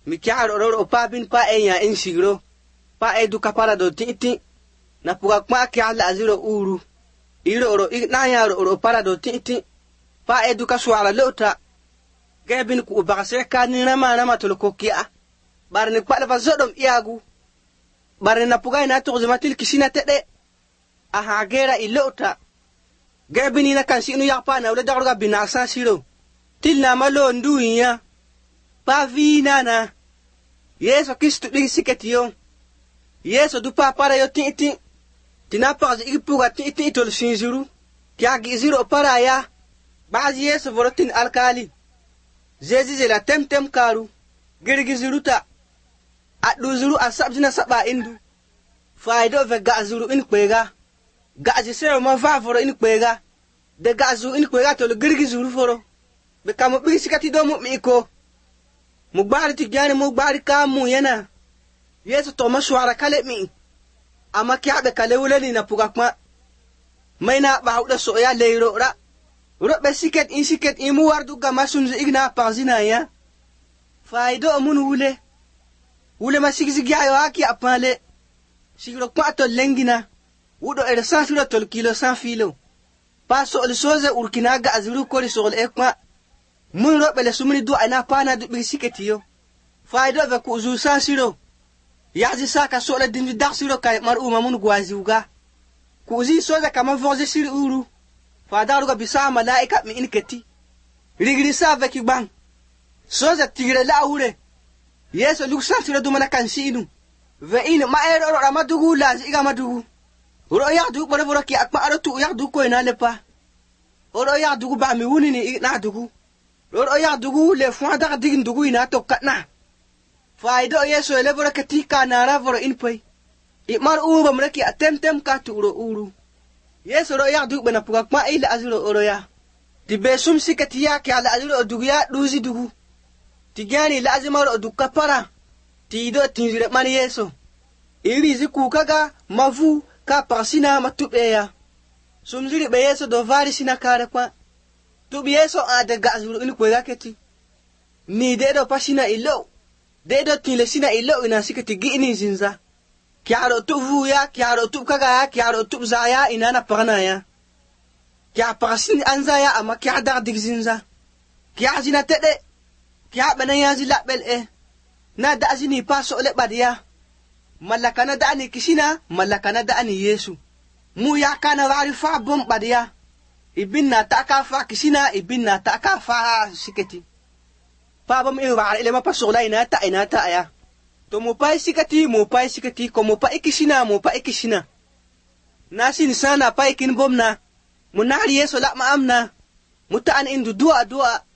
mi kyaro ro pa bin pa enya in sigro pa edu kapara do titi na puga kwa kyala aziro uru iro ro na ya ro para do titi pa edu ka swala lota gebin ku bagase kan na ma tol ko kiya barni kwala ba zodom iyagu barni na puga ina to zamatil kisina tede aha gera ilota gebini na kan sinu yakpa na wala daruga binasa siro tilna malo nduinya pa vina na yeso kistu digi siketiyo yeso du pa para yo titi tina pa ipuga titi tol sinzuru kya giziro para ya bazi yeso vorotin alkali zezi la temtem karu girgiziruta adu zuru asabjina saba indu faido ve gazuru in kwega gazi se ma favoro in kwega de gazu in kwega tol girgizuru foro be kamo bi sikati do mu miko mugbari ti gani mugbari kamu yana yeso to mashwara kale mi ama kyabe kale wulani na puga kwa maina ba hawda so ya leiro ra robe siket imu wardu ga masunzu igna pazina ya faido mun wule masigzi ayo haki apale sigro kwa to lengina wudo ere safiro tol kilo safilo paso el soze urkina ga azuru ko risol ekma mun robe le sumni du ana pana du bi siketiyo faido ve ku zu sasiro yazi saka so le dindu darsiro kay mar uma mun gwaziuga ku zi soze kama voze sir uru fadaru ga bisa malaika mi inketi rigri sa ve ki bang soze tigre la hure yeso luk sasiro du mana kan sinu ve in ma ero ro amadugu lazi iga madugu ro ya du bore bore ki akma aratu ya du ko ina lepa ro ya du ba mi wuni ni na dugu ro ya dugu le fwa da digin dugu ina to katna faido yeso le bore katika na ra bore in pai imar uba mreki atemtem ka turo uru yeso ro ya du bana puga ma ila azuro oro ya tibe sum sikatiya ki ala azuro dugu ya duzi dugu tigani la azima ro du kapara tido tinjire man yeso iri ziku kaga mavu ka pasina matubeya sumziri be yeso do vari sina kare kwa tubi yeso ade gazuru in kwega keti ni dedo pasina ilo dedo tile sina ilo ina sikati gini zinza kyaro tuvu ya kyaro tub kaga ya kyaro tub zaya ina na parna ya kya pasin anza ya ama kya dar dig zinza kya zina tede kya banaya zila bel na da azini paso le badiya malakana da ani kishina malakana da ani yesu mu ya kana warifa bom badiya ibinna takafa kishina ibinna takafa siketi pa bom e wa ile ma paso la ina ta ya to mu pai siketi ko mu pai kishina nasi ni sana pai kin bomna munari yesu la ma amna mutan indu dua